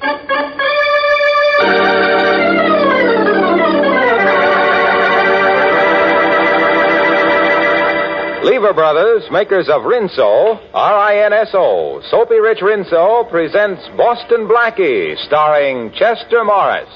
Lever Brothers, makers of Rinso, R-I-N-S-O, Soapy Rich Rinso, presents Boston Blackie, starring Chester Morris.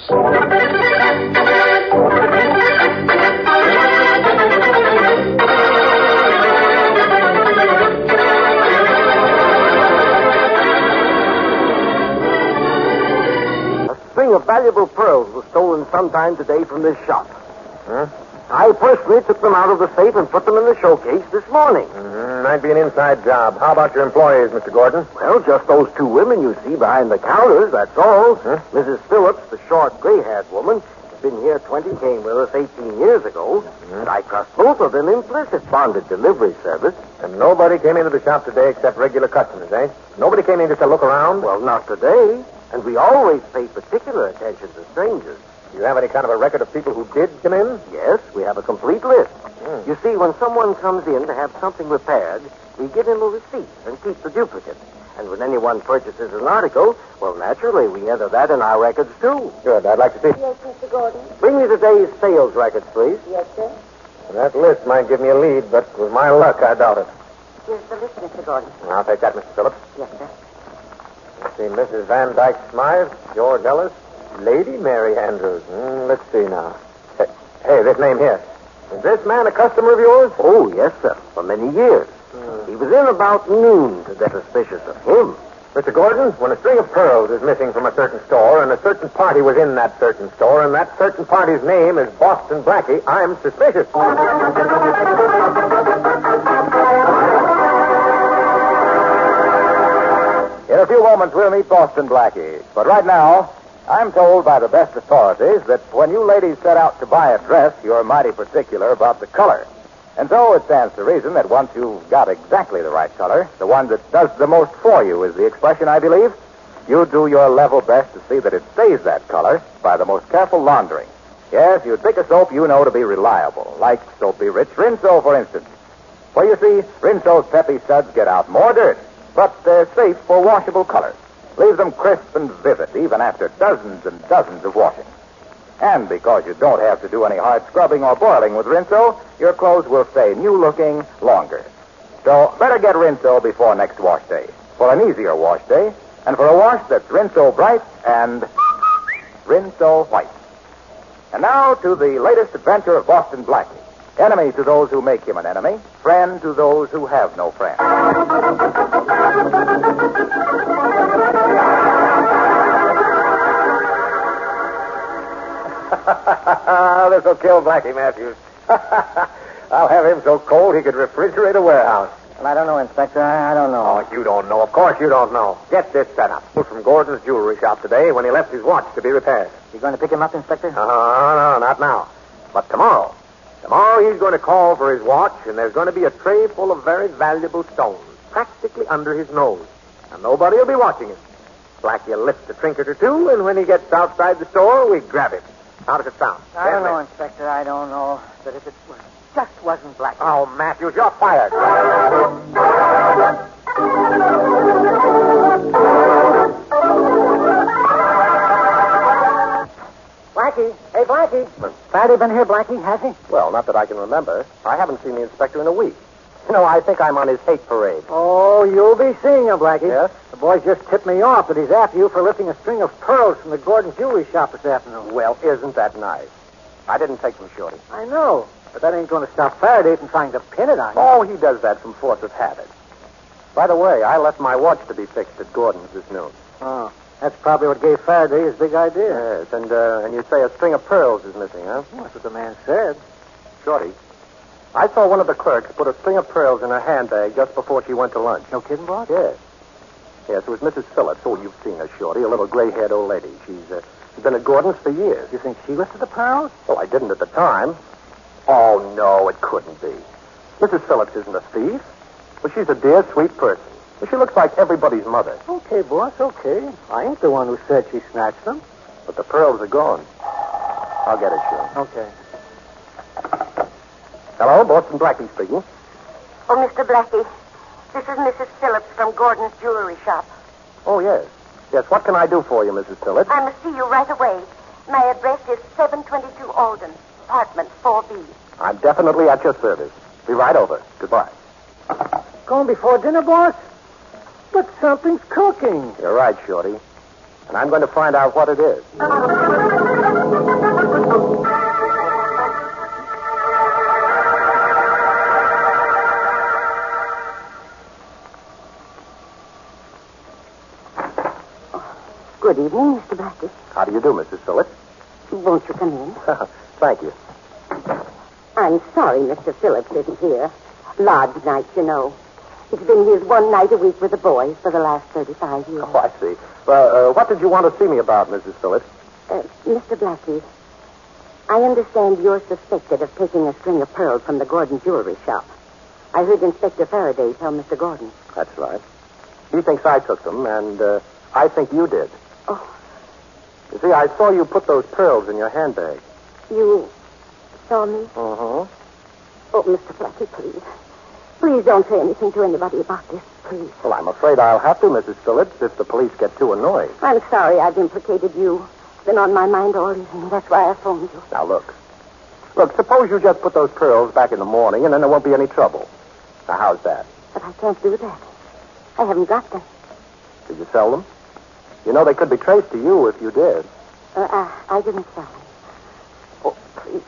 A string of valuable pearls was stolen sometime today from this shop. Huh? I personally took them out of the safe and put them in the showcase this morning. Might be an inside job. How about your employees, Mr. Gordon? Well, just those two women you see behind the counters, that's all. Huh? Mrs. Phillips, the short, gray-haired woman, has been here 20, came with us 18 years ago. And I trust both of them implicit bonded delivery service. And nobody came into the shop today except regular customers, eh? Nobody came in just to look around? Well, not today. And we always pay particular attention to strangers. Do you have any kind of a record of people who did come in? Yes, we have a complete list. You see, when someone comes in to have something repaired, we give him a receipt and keep the duplicate. And when anyone purchases an article, well, naturally, we enter that in our records, too. Good. I'd like to see. Yes, Mr. Gordon. Bring me today's sales records, please. Yes, sir. That list might give me a lead, but with my luck, I doubt it. Here's the list, Mr. Gordon. I'll take that, Mr. Phillips. Yes, sir. Let's see, Mrs. Van Dyke Smythe, George Ellis, Lady Mary Andrews. Let's see now. Hey, this name here. Is this man a customer of yours? Oh, yes, sir, for many years. He was in about noon to get suspicious of him. Mr. Gordon, when a string of pearls is missing from a certain store and a certain party was in that certain store and that certain party's name is Boston Blackie, I'm suspicious. In a few moments, we'll meet Boston Blackie. But right now, I'm told by the best authorities that when you ladies set out to buy a dress, you're mighty particular about the color. And so it stands to reason that once you've got exactly the right color, the one that does the most for you is the expression, I believe, you do your level best to see that it stays that color by the most careful laundering. Yes, you'd pick a soap you know to be reliable, like Soapy Rich Rinso, for instance. For you see, Rinso's peppy suds get out more dirt, but they're safe for washable colors. Leave them crisp and vivid even after dozens and dozens of washings. And because you don't have to do any hard scrubbing or boiling with Rinso, your clothes will stay new-looking longer. So better get Rinso before next wash day, for an easier wash day, and for a wash that's Rinso bright and Rinso white. And now to the latest adventure of Boston Blackie. Enemy to those who make him an enemy, friend to those who have no friend. This'll kill Blackie Matthews. I'll have him so cold he could refrigerate a warehouse. Well, I don't know, Inspector. I don't know. Oh, you don't know. Of course you don't know. Get this set up. From Gordon's jewelry shop today when he left his watch to be repaired. You going to pick him up, Inspector? No, not now. But tomorrow. Tomorrow he's going to call for his watch, and there's going to be a tray full of very valuable stones, practically under his nose. And nobody will be watching him. Blackie will lift a trinket or two, and when he gets outside the store, we grab him. How does it sound? I don't know, Inspector. I don't know. But if it just wasn't Blackie. Oh, Matthews, you're fired. Blackie. Hey, Blackie. Faraday been here, Blackie, has he? Well, not that I can remember. I haven't seen the inspector in a week. You know, I think I'm on his hate parade. Oh, you'll be seeing him, Blackie. Yes? The boys just tipped me off that he's after you for lifting a string of pearls from the Gordon jewelry shop this afternoon. Well, isn't that nice? I didn't take them, Shorty. I know, but that ain't going to stop Faraday from trying to pin it on you. Oh, he does that from force of habit. By the way, I left my watch to be fixed at Gordon's this noon. Oh, that's probably what gave Faraday his big idea. Yes, and you say a string of pearls is missing, huh? Well, that's what the man said. Shorty, I saw one of the clerks put a string of pearls in her handbag just before she went to lunch. No kidding, boss? Yes. Yes, it was Mrs. Phillips. Oh, you've seen her, Shorty, a little gray-haired old lady. She's been at Gordon's for years. You think she lifted the pearls? Well, I didn't at the time. Oh, no, it couldn't be. Mrs. Phillips isn't a thief. Well, she's a dear, sweet person. Well, she looks like everybody's mother. Okay, boss, okay. I ain't the one who said she snatched them. But the pearls are gone. I'll get it, Shorty. Okay. Hello, Boston Blackie speaking. Oh, Mr. Blackie, this is Mrs. Phillips from Gordon's jewelry shop. Oh, yes. Yes, what can I do for you, Mrs. Phillips? I must see you right away. My address is 722 Alden, apartment 4B. I'm definitely at your service. Be right over. Goodbye. Going before dinner, boss? But something's cooking. You're right, Shorty. And I'm going to find out what it is. Good evening, Mr. Blackie. How do you do, Mrs. Phillips? Won't you come in? Thank you. I'm sorry Mr. Phillips isn't here. Lodge night, you know. He's been here one night a week with the boys for the last 35 years. Oh, I see. Well, what did you want to see me about, Mrs. Phillips? Mr. Blackie, I understand you're suspected of taking a string of pearls from the Gordon jewelry shop. I heard Inspector Faraday tell Mr. Gordon. That's right. He thinks I took them, and I think you did. Oh. You see, I saw you put those pearls in your handbag. You saw me? Uh-huh. Oh, Mr. Blackie, please. Please don't say anything to anybody about this, please. Well, I'm afraid I'll have to, Mrs. Phillips, if the police get too annoyed. I'm sorry I've implicated you. It's been on my mind all evening. That's why I phoned you. Now, look. Look, suppose you just put those pearls back in the morning, and then there won't be any trouble. Now, how's that? But I can't do that. I haven't got them. Did you sell them? You know they could be traced to you if you did. I didn't sell them. Oh, please.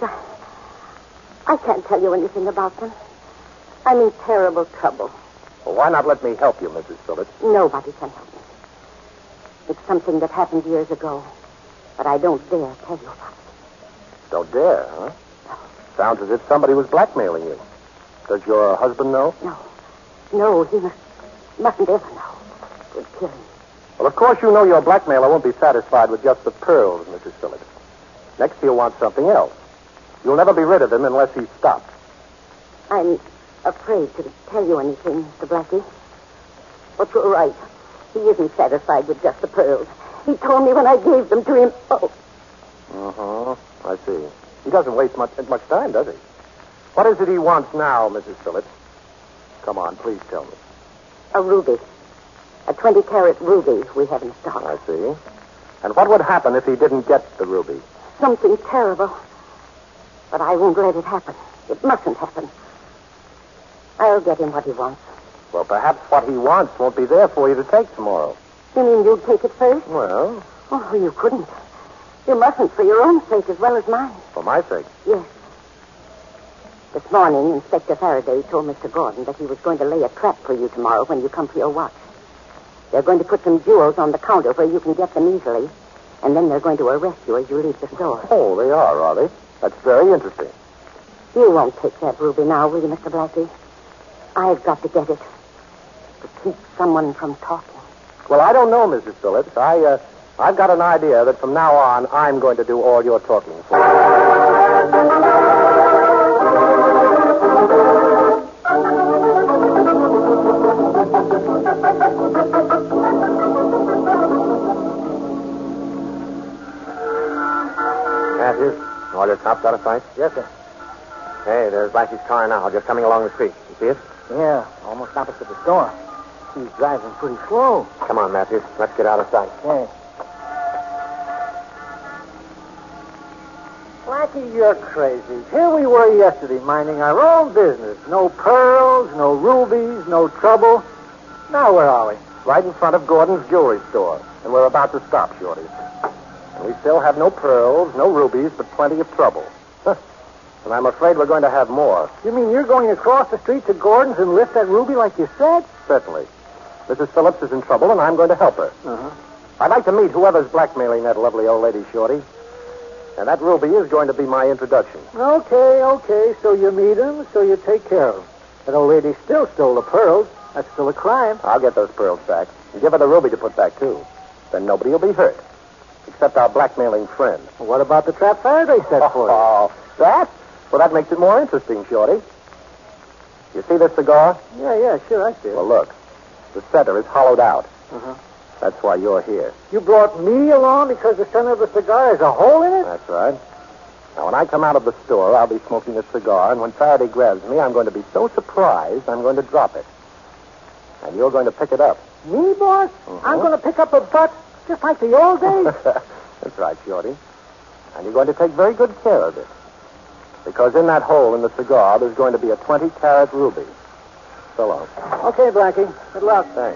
I can't tell you anything about them. I'm in terrible trouble. Well, why not let me help you, Mrs. Phillips? Nobody can help me. It's something that happened years ago, but I don't dare tell you about it. Don't dare, huh? No. Sounds as if somebody was blackmailing you. Does your husband know? No. No, he mustn't ever know. It would kill him. Well, of course you know your blackmailer won't be satisfied with just the pearls, Mrs. Phillips. Next he'll want something else. You'll never be rid of him unless he stops. I'm afraid to tell you anything, Mr. Blackie. But you're right. He isn't satisfied with just the pearls. He told me when I gave them to him. Oh. Uh-huh. I see. He doesn't waste much time, does he? What is it he wants now, Mrs. Phillips? Come on, please tell me. A ruby. A 20-carat ruby we have in stock. I see. And what would happen if he didn't get the ruby? Something terrible. But I won't let it happen. It mustn't happen. I'll get him what he wants. Well, perhaps what he wants won't be there for you to take tomorrow. You mean you'd take it first? Well, Oh, you couldn't. You mustn't for your own sake as well as mine. for my sake. Yes. This morning, Inspector Faraday told Mr. Gordon that he was going to lay a trap for you tomorrow when you come for your watch. They're going to put some jewels on the counter where you can get them easily, and then they're going to arrest you as you leave the store. Oh, they are they? That's very interesting. You won't take that ruby now, will you, Mr. Blackie? I've got to get it. To keep someone from talking. Well, I don't know, Mrs. Phillips. I've got an idea that from now on, I'm going to do all your talking for you. Matthews, all your cops out of sight? Yes, sir. Hey, there's Blackie's car now, just coming along the street. You see it? Yeah, almost opposite the store. He's driving pretty slow. Come on, Matthews. Let's get out of sight. Yeah. Blackie, you're crazy. Here we were yesterday minding our own business. No pearls, no rubies, no trouble. Now where are we? Right in front of Gordon's jewelry store. And we're about to stop, Shorty. And we still have no pearls, no rubies, but plenty of trouble. And I'm afraid we're going to have more. You mean you're going across the street to Gordon's and lift that ruby like you said? Certainly. Mrs. Phillips is in trouble, and I'm going to help her. Uh-huh. I'd like to meet whoever's blackmailing that lovely old lady, Shorty. And that ruby is going to be my introduction. Okay. So you meet him, so you take care of him. That old lady still stole the pearls. That's still a crime. I'll get those pearls back. And give her the ruby to put back, too. Then nobody will be hurt. Except our blackmailing friend. Well, what about the trap Faraday set for you? Oh, that? Well, that makes it more interesting, Shorty. You see this cigar? Yeah, sure, I see it. Well, look. The center is hollowed out. Uh-huh. That's why you're here. You brought me along because the center of the cigar has a hole in it? That's right. Now, when I come out of the store, I'll be smoking a cigar, and when Faraday grabs me, I'm going to be so surprised, I'm going to drop it. And you're going to pick it up. Me, boss? Uh-huh. I'm going to pick up a butt? Just like the old days? That's right, Shorty. And you're going to take very good care of it. Because in that hole in the cigar, there's going to be a 20-carat ruby. So long. Okay, Blackie. Good luck. Thanks.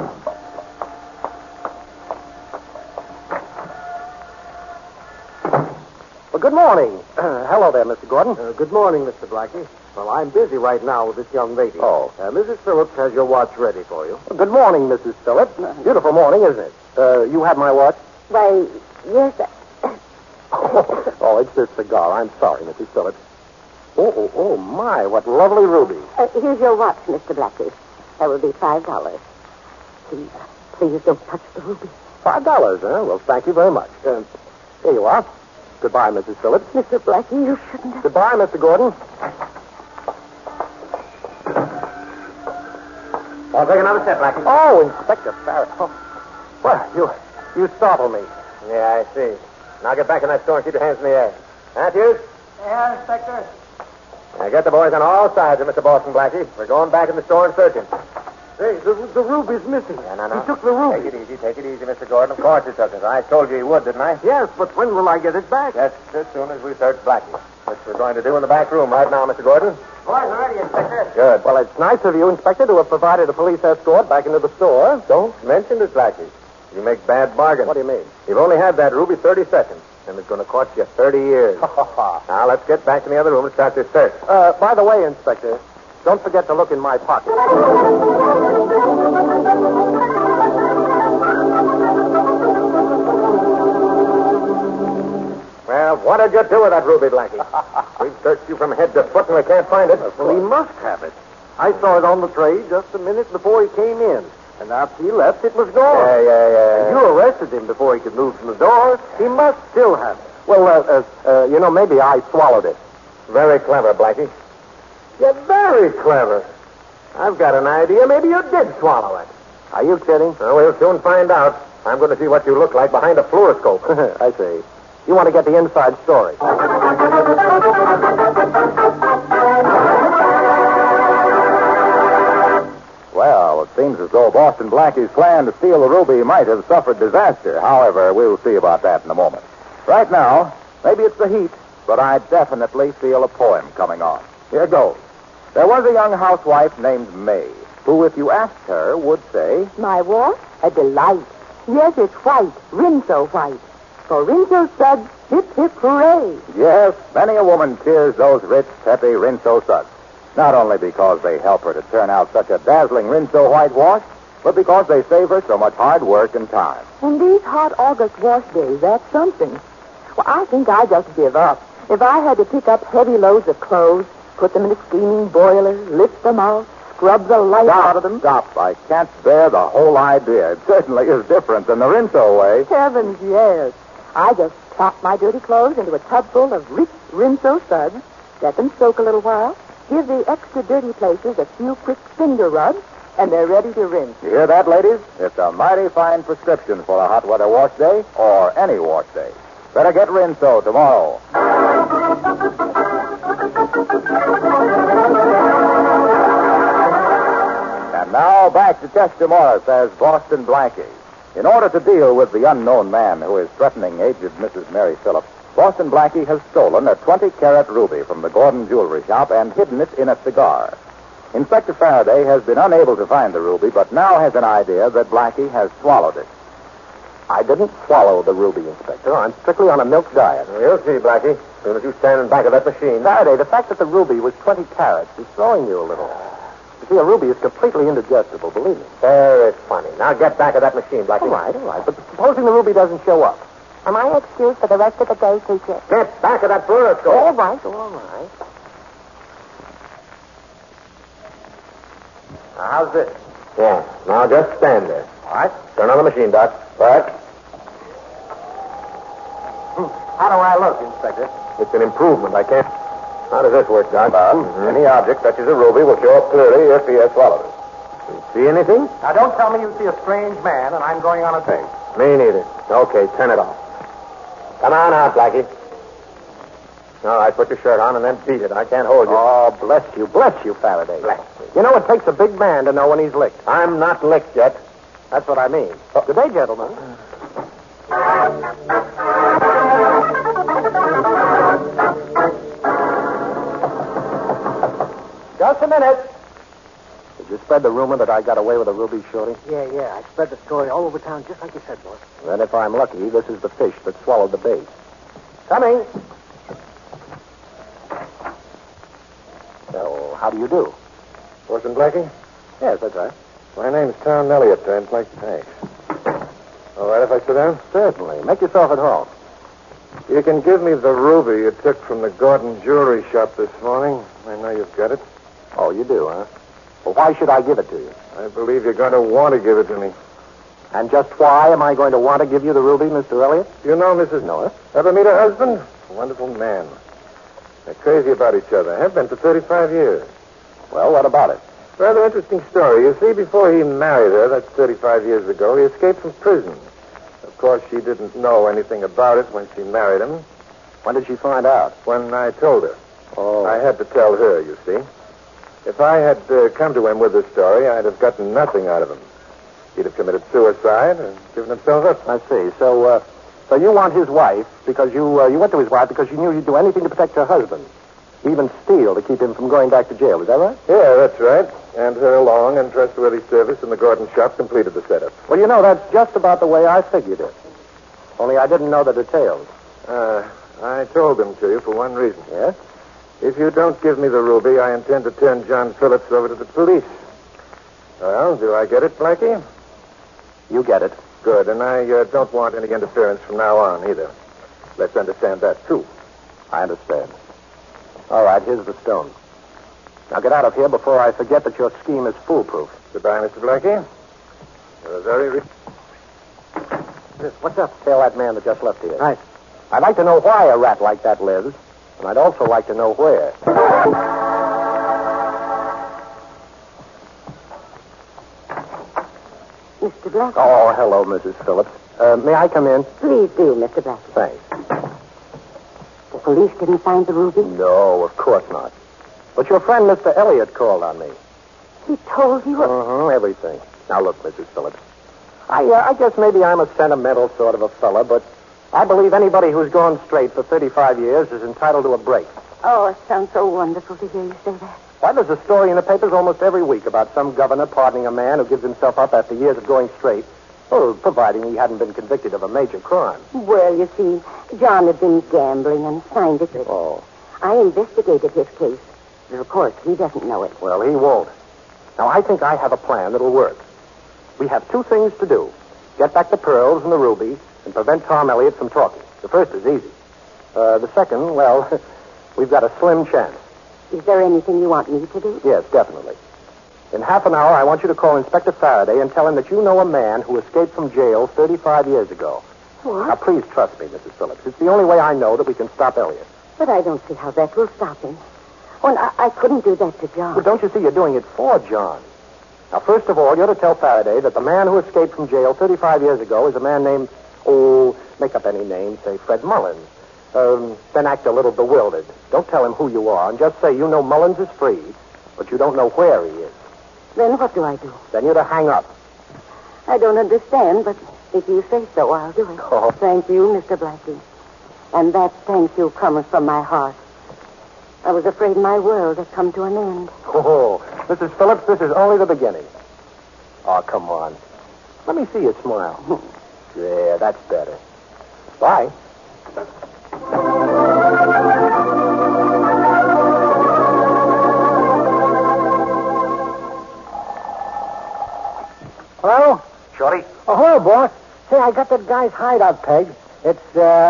Well, good morning. Hello there, Mr. Gordon. Good morning, Mr. Blackie. Well, I'm busy right now with this young lady. Oh. Mrs. Phillips has your watch ready for you. Good morning, Mrs. Phillips. Beautiful morning, isn't it? You have my watch? Why, yes. Oh, it's this cigar. I'm sorry, Mrs. Phillips. Oh, my, what lovely rubies. Here's your watch, Mr. Blackie. That will be $5. Please don't touch the ruby. $5, huh? Well, thank you very much. Here you are. Goodbye, Mrs. Phillips. Mr. Blackie, you shouldn't have... Goodbye, Mr. Gordon. I'll take another step, Blackie. Oh, Inspector Farragut. Oh. Well, you startled me. Yeah, I see. Now get back in that store and keep your hands in the air. Matthews? Yeah, Inspector. Now get the boys on all sides of Mr. Boston Blackie. We're going back in the store and searching. Hey, the ruby's missing. No. He took the ruby. Take it easy, Mr. Gordon. Of course he took it. I told you he would, didn't I? Yes, but when will I get it back? Just as soon as we search Blackie. Which we're going to do in the back room right now, Mr. Gordon. Boys are ready, Inspector. Good. Well, it's nice of you, Inspector, to have provided a police escort back into the store. Don't mention it, Blackie. You make bad bargains. What do you mean? You've only had that ruby 30 seconds, and it's going to cost you 30 years. Now, let's get back in the other room and start this search. By the way, Inspector, don't forget to look in my pocket. Well, what did you do with that ruby, Blackie? We've searched you from head to foot, and we can't find it. Well, he must have it. I saw it on the tray just a minute before he came in. And after he left, it was gone. Yeah. You arrested him before he could move from the door. He must still have it. Well, maybe I swallowed it. Very clever, Blackie. You're very clever. I've got an idea. Maybe you did swallow it. Are you kidding? Well, we'll soon find out. I'm going to see what you look like behind a fluoroscope. I see. You want to get the inside story. Well, it seems as though Boston Blackie's plan to steal the ruby might have suffered disaster. However, we'll see about that in a moment. Right now, maybe it's the heat, but I definitely feel a poem coming on. Here goes. There was a young housewife named May, who, if you asked her, would say, My watch? A delight. Yes, it's white. Rinso white. For Rinso suds, hip, hip, hooray. yes, many a woman cheers those rich, peppy Rinso suds. Not only because they help her to turn out such a dazzling Rinso white wash, but because they save her so much hard work and time. And these hot August wash days, that's something. Well, I think I just give up. If I had to pick up heavy loads of clothes, put them in a steaming boiler, lift them out, scrub the life out of them. Stop. I can't bear the whole idea. It certainly is different than the Rinso way. Heavens, yes. I just plop my dirty clothes into a tub full of rich Rinso suds, let them soak a little while, give the extra dirty places a few quick finger rubs, and they're ready to rinse. You hear that, ladies? It's a mighty fine prescription for a hot weather wash day, or any wash day. Better get Rinso tomorrow. And now back to Chester Morris as Boston Blackie. In order to deal with the unknown man who is threatening aged Mrs. Mary Phillips, Boston Blackie has stolen a 20-carat ruby from the Gordon jewelry shop and hidden it in a cigar. Inspector Faraday has been unable to find the ruby, but now has an idea that Blackie has swallowed it. I didn't swallow the ruby, Inspector. I'm strictly on a milk diet. You'll see, Blackie. As soon as you stand in back of that machine. Faraday, the fact that the ruby was 20 carats is throwing you a little. You see, a ruby is completely indigestible, believe me. There, it's funny. Now get back of that machine, Blackie. All right. But supposing the ruby doesn't show up? Am I excused for the rest of the day, teacher? Get back of that fluoroscope. All right. Now, how's this? Yeah. Now just stand there. All right. Turn on the machine, Doc. Right. How do I look, Inspector? It's an improvement. I can't. How does this work, Doc? Any object such as a ruby will show up clearly if he has swallowed it. You see anything? Now, don't tell me you see a strange man and I'm going on a date. Me neither. Okay, turn it off. Come on out, Blackie. All right, put your shirt on and then beat it. I can't hold you. Oh, bless you, Faraday. Bless me. You know, it takes a big man to know when he's licked. I'm not licked yet. That's what I mean. Good day, gentlemen. Just a minute. Did you spread the rumor that I got away with a ruby, Shorty? Yeah. I spread the story all over town just like you said, boss. Then if I'm lucky, this is the fish that swallowed the bait. Coming. So, how do you do? Boston Blackie? Yes, that's right. My name's Tom Elliott. I'd like to thanks. All right if I sit down? Certainly. Make yourself at home. You can give me the ruby you took from the Gordon jewelry shop this morning. I know you've got it. Oh, you do, huh? Well, why should I give it to you? I believe you're going to want to give it to me. And just why am I going to want to give you the ruby, Mr. Elliott? You know Mrs. Norris? Ever meet her husband? A wonderful man. They're crazy about each other. Have been for 35 years. Well, what about it? Rather interesting story. You see, before he married her, that's 35 years ago, he escaped from prison. Of course, she didn't know anything about it when she married him. When did she find out? When I told her. Oh. I had to tell her, you see. If I had come to him with this story, I'd have gotten nothing out of him. He'd have committed suicide and given himself up. I see. So you want his wife because you went to his wife because you knew he'd do anything to protect her husband. Even steal to keep him from going back to jail. Is that right? Yeah, that's right. And her long and trustworthy service in the Gordon shop completed the setup. Well, you know, that's just about the way I figured it. Only I didn't know the details. I told them to you for one reason. Yes? If you don't give me the ruby, I intend to turn John Phillips over to the police. Well, do I get it, Blackie? You get it. Good, and I don't want any interference from now on either. Let's understand that, too. I understand. All right, here's the stone. Now get out of here before I forget that your scheme is foolproof. Goodbye, Mr. Blackie. You're a very... What's up? Tell that man that just left here. Right. I'd like to know why a rat like that lives, and I'd also like to know where. Mr. Blackie. Oh, hello, Mrs. Phillips. May I come in? Please do, Mr. Blackie. Thanks. The police didn't find the ruby? No, of course not. But your friend, Mr. Elliott, called on me. He told you? Everything. Now, look, Mrs. Phillips. I guess maybe I'm a sentimental sort of a fella, but I believe anybody who's gone straight for 35 years is entitled to a break. Oh, it sounds so wonderful to hear you say that. Why, there's a story in the papers almost every week about some governor pardoning a man who gives himself up after years of going straight. Well, providing he hadn't been convicted of a major crime. Well, you see, John had been gambling and signed it. Oh. I investigated his case. But of course, he doesn't know it. Well, he won't. Now, I think I have a plan that'll work. We have two things to do. Get back the pearls and the ruby and prevent Tom Elliott from talking. The first is easy. The second, well, we've got a slim chance. Is there anything you want me to do? Yes, definitely. In half an hour, I want you to call Inspector Faraday and tell him that you know a man who escaped from jail 35 years ago. What? Now, please trust me, Mrs. Phillips. It's the only way I know that we can stop Elliott. But I don't see how that will stop him. Oh, and I couldn't do that to John. Well, don't you see you're doing it for John? Now, first of all, you're to tell Faraday that the man who escaped from jail 35 years ago is a man named, make up any name, say Fred Mullins. Then act a little bewildered. Don't tell him who you are, and just say you know Mullins is free, but you don't know where he is. Then what do I do? Then you're to hang up. I don't understand, but if you say so, I'll do it. Oh. Thank you, Mr. Blackie. And that thank you comes from my heart. I was afraid my world had come to an end. Oh, Mrs. Phillips, this is only the beginning. Oh, come on. Let me see you smile. Yeah, that's better. Bye. Hello? Shorty? Oh, hello, boss. Say, I got that guy's hideout peg. It's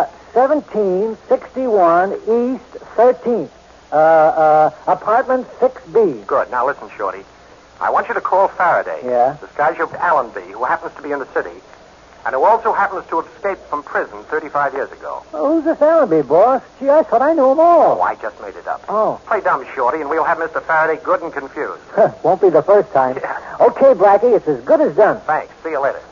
1761 East 13th. Apartment 6B. Good. Now listen, Shorty. I want you to call Faraday. Yeah? Disguise your Allenby, who happens to be in the city, and who also happens to have escaped from prison 35 years ago. Oh, who's this Allenby, boss? Gee, I thought I knew them all. Oh, I just made it up. Oh. Play dumb, Shorty, and we'll have Mr. Faraday good and confused. Won't be the first time. Yeah. Okay, Blackie, it's as good as done. Thanks. See you later.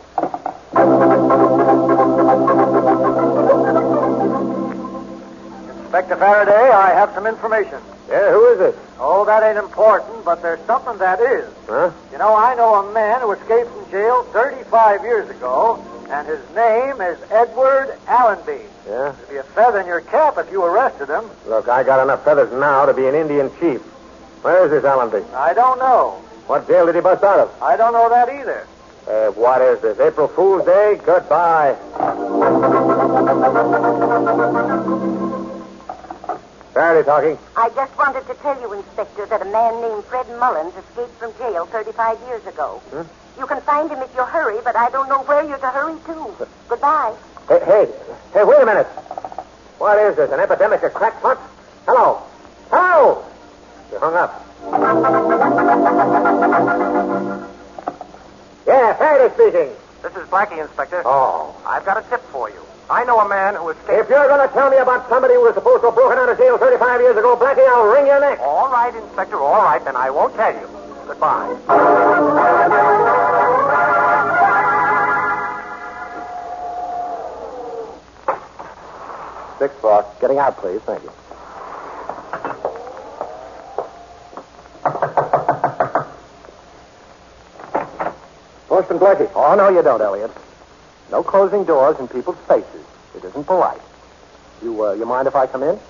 Inspector Faraday, I have some information. Yeah, who is it? Oh, that ain't important, but there's something that is. Huh? You know, I know a man who escaped from jail 35 years ago, And his name is Edward Allenby. Yeah? It'd be a feather in your cap if you arrested him. Look, I got enough feathers now to be an Indian chief. Where is this Allenby? I don't know. What jail did he bust out of? I don't know that either. What is this, April Fool's Day? Goodbye. Faraday talking. I just wanted to tell you, Inspector, that a man named Fred Mullins escaped from jail 35 years ago. You can find him if you hurry, but I don't know where you're to hurry to. Goodbye. Hey, wait a minute. What is this, an epidemic of crackpots? Hello? You hung up. Yeah, Faraday speaking. This is Blackie, Inspector. Oh. I've got a tip for you. I know a man who escaped... If you're going to tell me about somebody who was supposed to have broken out of jail 35 years ago, Blackie, I'll wring your neck. All right, Inspector, all right, then I won't tell you. Goodbye. Six, boss. Getting out, please. Thank you. Postman Blackie. Oh, no, you don't, Elliot. No closing doors in people's faces. It isn't polite. You mind if I come in?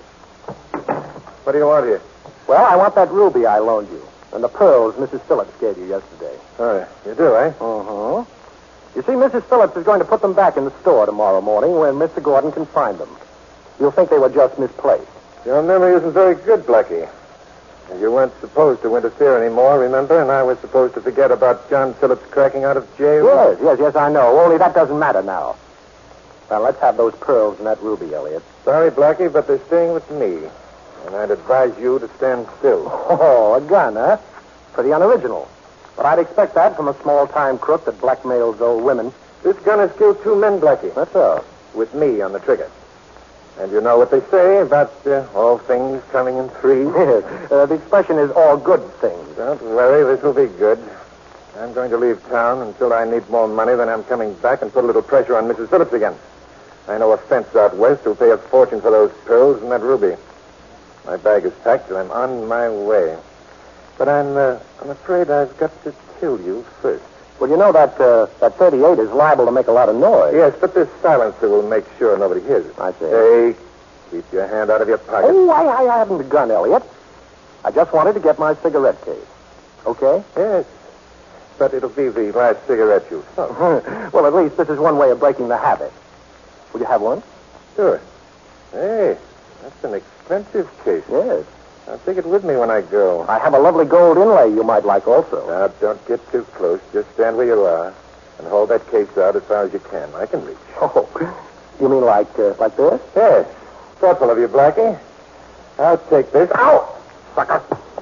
What do you want here? Well, I want that ruby I loaned you and the pearls Mrs. Phillips gave you yesterday. Oh, you do, eh? Uh-huh. You see, Mrs. Phillips is going to put them back in the store tomorrow morning when Mr. Gordon can find them. You'll think they were just misplaced. Your memory isn't very good, Blackie. You weren't supposed to interfere anymore, remember? And I was supposed to forget about John Phillips cracking out of jail? Yes, I know. Only that doesn't matter now. Now, let's have those pearls and that ruby, Elliot. Sorry, Blackie, but they're staying with me. And I'd advise you to stand still. Oh, a gun, huh? Pretty unoriginal. But I'd expect that from a small-time crook that blackmails old women. This gun has killed 2 men, Blackie. That's all. With me on the trigger. And you know what they say about all things coming in threes? The expression is all good things. Don't worry, this will be good. I'm going to leave town until I need more money, then I'm coming back and put a little pressure on Mrs. Phillips again. I know a fence out west who'll pay a fortune for those pearls and that ruby. My bag is packed and I'm on my way. But I'm afraid I've got to kill you first. Well, you know that 38 is liable to make a lot of noise. Yes, but this silencer will make sure nobody hears it. I see. Hey, keep your hand out of your pocket. Oh, I haven't begun, Elliot. I just wanted to get my cigarette case. Okay? Yes, but it'll be the last cigarette you smoke. Well, at least this is one way of breaking the habit. Will you have one? Sure. Hey, that's an expensive case. Yes. I'll take it with me when I go. I have a lovely gold inlay you might like also. Now, don't get too close. Just stand where you are and hold that case out as far as you can. I can reach. Oh, you mean like this? Yes. Thoughtful of you, Blackie. I'll take this. Ow! Sucker.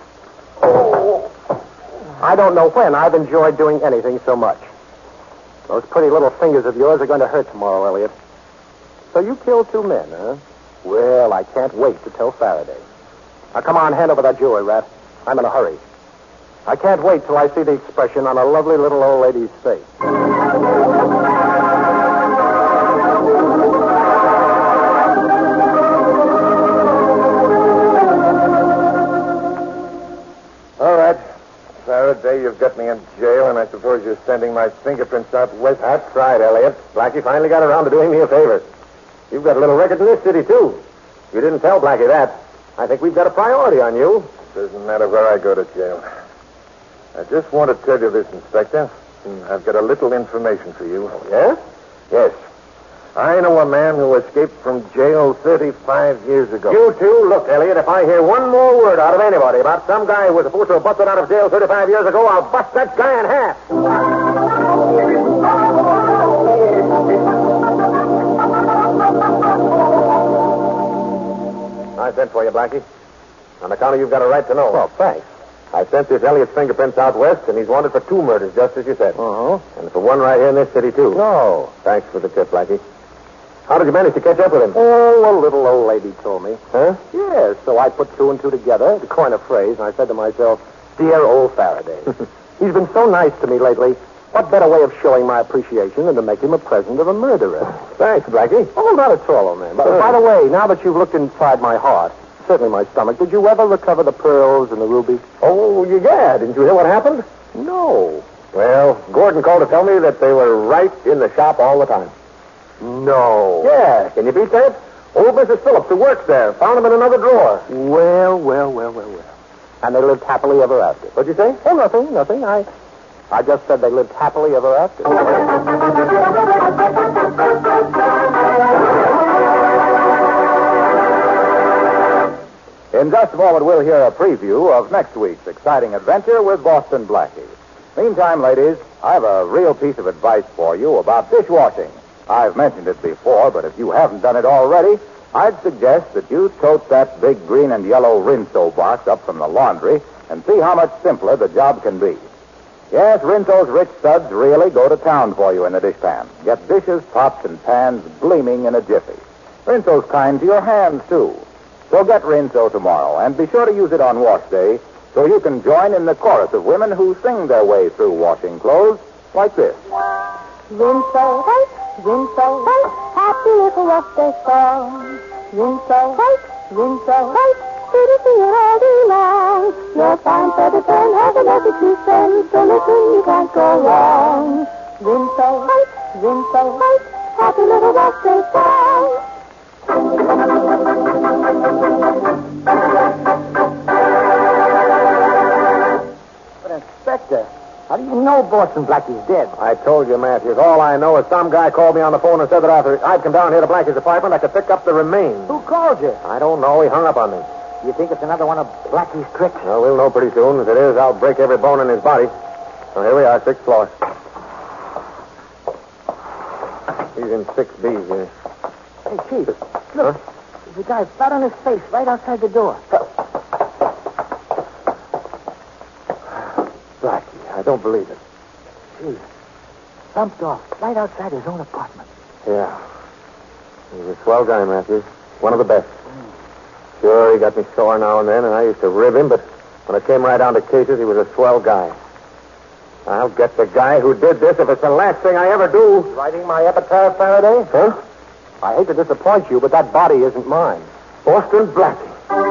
Oh. I don't know when I've enjoyed doing anything so much. Those pretty little fingers of yours are going to hurt tomorrow, Elliot. So you killed 2 men, huh? Well, I can't wait to tell Faraday. Now, come on, hand over that jewelry, Rat. I'm in a hurry. I can't wait till I see the expression on a lovely little old lady's face. All right. Faraday, you've got me in jail, and I suppose you're sending my fingerprints out west. That's right, Elliot. Blackie finally got around to doing me a favor. You've got a little record in this city, too. You didn't tell Blackie that. I think we've got a priority on you. Doesn't matter where I go to jail. I just want to tell you this, Inspector. I've got a little information for you. Oh, yes? Yes. I know a man who escaped from jail 35 years ago. You too? Look, Elliot, if I hear one more word out of anybody about some guy who was supposed to have busted out of jail 35 years ago, I'll bust that guy in half. I sent for you, Blackie. On account of you've got a right to know. Oh, thanks. I sent this Elliot's fingerprints out west, and he's wanted for 2 murders, just as you said. Uh-huh. And for one right here in this city, too. No. Thanks for the tip, Blackie. How did you manage to catch up with him? Oh, a little old lady told me. Huh? Yes, so I put 2 and 2 together to coin a phrase, and I said to myself, dear old Faraday. He's been so nice to me lately. What better way of showing my appreciation than to make him a present of a murderer? Thanks, Blackie. Oh, not at all, old man. But, by the way, now that you've looked inside my heart, certainly my stomach, did you ever recover the pearls and the ruby? Oh, yeah. Didn't you hear what happened? No. Well, Gordon called to tell me that they were right in the shop all the time. No. Yeah, can you beat that? Old Mrs. Phillips, who works there, found them in another drawer. Well. And they lived happily ever after. What'd you say? Oh, nothing. I just said they lived happily ever after. In just a moment, we'll hear a preview of next week's exciting adventure with Boston Blackie. Meantime, ladies, I have a real piece of advice for you about dishwashing. I've mentioned it before, but if you haven't done it already, I'd suggest that you tote that big green and yellow Rinso box up from the laundry and see how much simpler the job can be. Yes, Rinso's rich suds really go to town for you in the dishpan. Get dishes, pots, and pans gleaming in a jiffy. Rinso's kind to your hands, too. So get Rinso tomorrow, and be sure to use it on wash day so you can join in the chorus of women who sing their way through washing clothes like this. Rinso white, happy little wash day song. Rinso white, pretty sing it all day long. Your fine feather pen has a message to send, so listen, you can't go wrong. Rinso white, happy little wash day song. But, Inspector, how do you know Boston Blackie's dead? I told you, Matthews. All I know is some guy called me on the phone and said that after I'd come down here to Blackie's apartment, I could pick up the remains. Who called you? I don't know. He hung up on me. You think it's another one of Blackie's tricks? Well, we'll know pretty soon. If it is, I'll break every bone in his body. So here we are, 6th floor. He's in 6B here. Hey, Chief, look. There's a guy flat on his face right outside the door. Blackie, I don't believe it. Gee, bumped off right outside his own apartment. Yeah. He's a swell guy, Matthews. One of the best. Sure, he got me sore now and then, and I used to rib him, but when it came right down to cases, he was a swell guy. I'll get the guy who did this if it's the last thing I ever do. Writing my epitaph, Faraday? Huh? I hate to disappoint you, but that body isn't mine. Boston Blackie.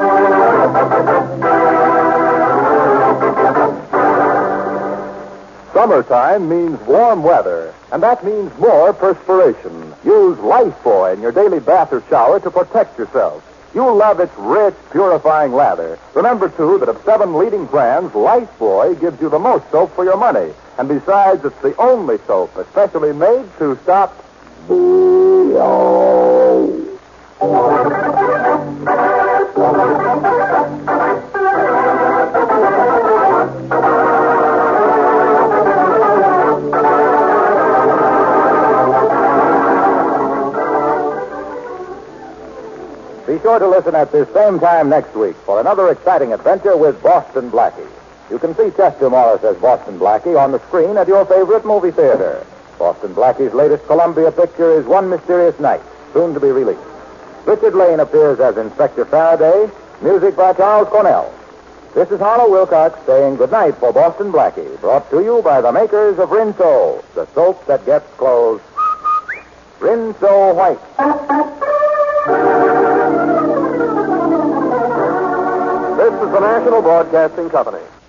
Summertime means warm weather, and that means more perspiration. Use Lifebuoy in your daily bath or shower to protect yourself. You'll love its rich, purifying lather. Remember, too, that of 7 leading brands, Lifebuoy gives you the most soap for your money. And besides, it's the only soap especially made to stop... Be sure to listen at this same time next week for another exciting adventure with Boston Blackie. You can see Chester Morris as Boston Blackie on the screen at your favorite movie theater. Boston Blackie's latest Columbia picture is One Mysterious Night, soon to be released. Richard Lane appears as Inspector Faraday, music by Charles Cornell. This is Harlow Wilcox saying goodnight for Boston Blackie, brought to you by the makers of Rinso, the soap that gets clothes. Rinso White. This is the National Broadcasting Company.